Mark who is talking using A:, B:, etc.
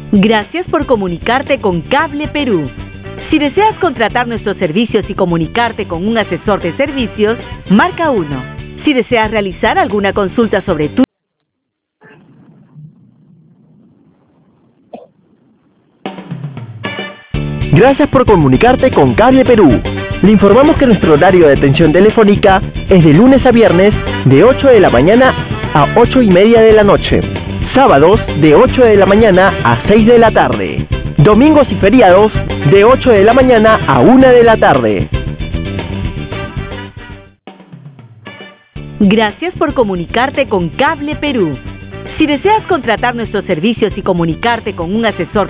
A: Gracias por comunicarte con Cable Perú. Si deseas contratar nuestros servicios y comunicarte con un asesor de servicios, marca 1. Si deseas realizar alguna consulta sobre tu...
B: Gracias por comunicarte con Cable Perú. Le informamos que nuestro horario de atención telefónica es de lunes a viernes de 8 de la mañana a 8:30 de la noche. Sábados de 8 de la mañana a 6 de la tarde. Domingos y feriados de 8 de la mañana a 1 de la tarde.
A: Gracias por comunicarte con Cable Perú. Si deseas contratar nuestros servicios y comunicarte con un asesor